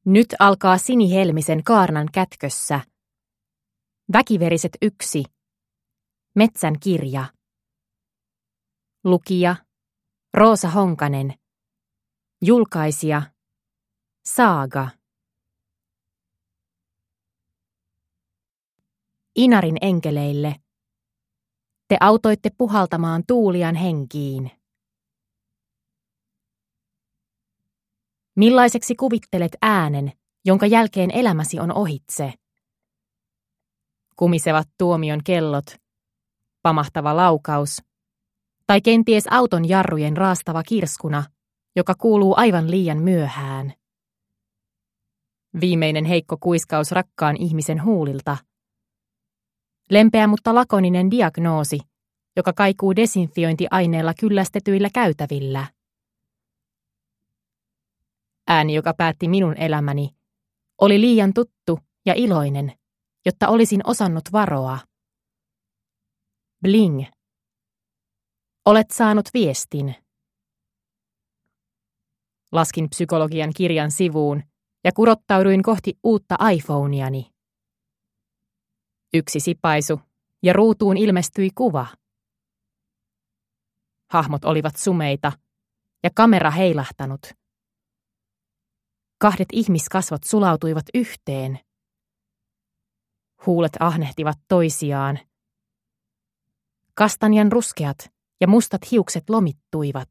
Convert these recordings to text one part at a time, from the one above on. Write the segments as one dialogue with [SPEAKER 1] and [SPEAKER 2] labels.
[SPEAKER 1] Nyt alkaa sinihelmisen kaarnan kätkössä. Väkiveriset 1. Metsän kirja. Lukija Roosa Honkanen. Julkaisija Saaga. Inarin enkeleille. Te autoitte puhaltamaan tuulian henkiin. Millaiseksi kuvittelet äänen, jonka jälkeen elämäsi on ohitse? Kumisevat tuomion kellot, pamahtava laukaus, tai kenties auton jarrujen raastava kirskuna, joka kuuluu aivan liian myöhään. Viimeinen heikko kuiskaus rakkaan ihmisen huulilta. Lempeä mutta lakoninen diagnoosi, joka kaikuu desinfiointiaineella kyllästetyillä käytävillä. Ääni, joka päätti minun elämäni, oli liian tuttu ja iloinen, jotta olisin osannut varoa. Bling. Olet saanut viestin. Laskin psykologian kirjan sivuun ja kurottauduin kohti uutta iPhoneani. 1 sipaisu ja ruutuun ilmestyi kuva. Hahmot olivat sumeita ja kamera heilahtanut. 2 ihmiskasvot sulautuivat yhteen. Huulet ahnehtivat toisiaan. Kastanjan ruskeat ja mustat hiukset lomittuivat.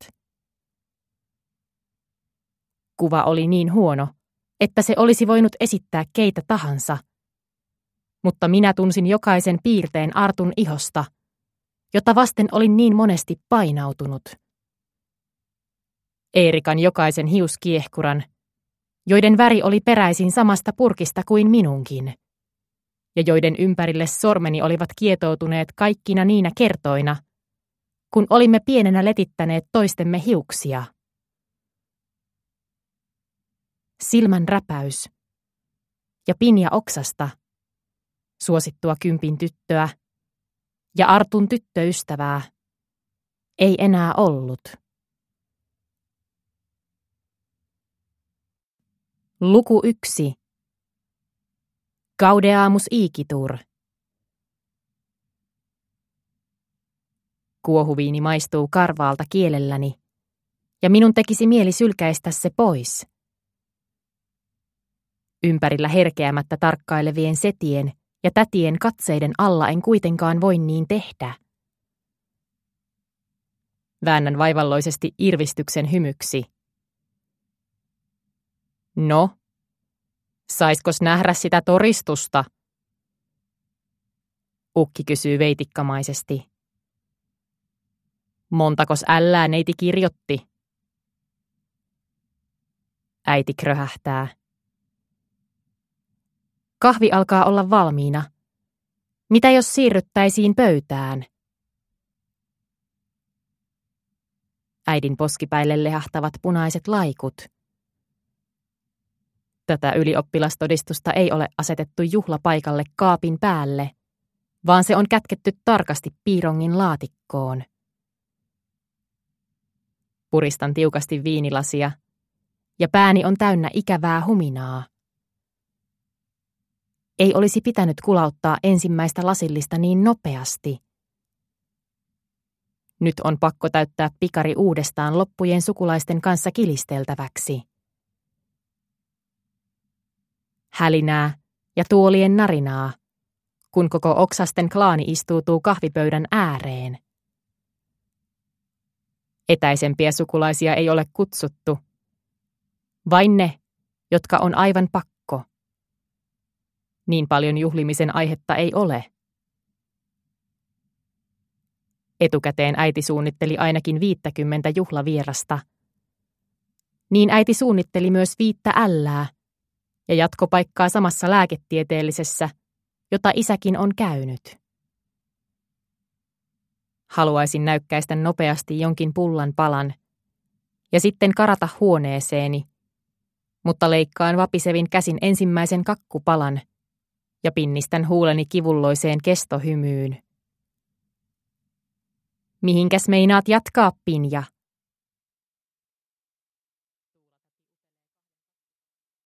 [SPEAKER 1] Kuva oli niin huono, että se olisi voinut esittää keitä tahansa. Mutta minä tunsin jokaisen piirteen Artun ihosta, jota vasten olin niin monesti painautunut. Eerikan jokaisen hiuskiehkuran, joiden väri oli peräisin samasta purkista kuin minunkin, ja joiden ympärille sormeni olivat kietoutuneet kaikkina niinä kertoina, kun olimme pienenä letittäneet toistemme hiuksia. Silmän räpäys ja Pinja Oksasta, suosittua 10 tyttöä ja Artun tyttöystävää, ei enää ollut. Luku 1. Gaudeamus igitur. Kuohuviini maistuu karvaalta kielelläni, ja minun tekisi mieli sylkäistä se pois. Ympärillä herkeämättä tarkkailevien setien ja tätien katseiden alla en kuitenkaan voi niin tehdä. Väännän vaivalloisesti irvistyksen hymyksi. No, saiskos nähdä sitä todistusta? Ukki kysyy veitikkamaisesti. Montakos ällää neiti kirjoitti? Äiti kröhähtää. Kahvi alkaa olla valmiina. Mitä jos siirryttäisiin pöytään? Äidin poskipäille lehahtavat punaiset laikut. Tätä ylioppilastodistusta ei ole asetettu juhlapaikalle kaapin päälle, vaan se on kätketty tarkasti piirongin laatikkoon. Puristan tiukasti viinilasia, ja pääni on täynnä ikävää huminaa. Ei olisi pitänyt kulauttaa ensimmäistä lasillista niin nopeasti. Nyt on pakko täyttää pikari uudestaan loppujen sukulaisten kanssa kilisteltäväksi. Hälinää ja tuolien narinaa, kun koko Oksasten klaani istuutuu kahvipöydän ääreen. Etäisempiä sukulaisia ei ole kutsuttu. Vain ne, jotka on aivan pakko. Niin paljon juhlimisen aihetta ei ole. Etukäteen äiti suunnitteli ainakin 50 juhlavierasta. Niin äiti suunnitteli myös 5 ällää ja jatkopaikkaa samassa lääketieteellisessä, jota isäkin on käynyt. Haluaisin näykkäistä nopeasti jonkin pullan palan ja sitten karata huoneeseeni, mutta leikkaan vapisevin käsin ensimmäisen kakkupalan ja pinnistän huuleni kivulloiseen kestohymyyn. Mihinkäs meinaat jatkaa, Pinja?